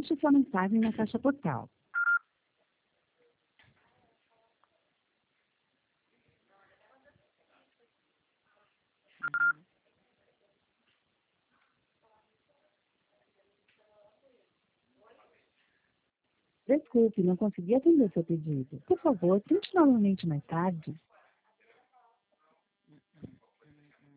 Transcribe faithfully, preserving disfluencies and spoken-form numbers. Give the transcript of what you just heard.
Deixe sua mensagem na caixa postal. Desculpe, não consegui atender seu pedido. Por favor, tente novamente mais tarde.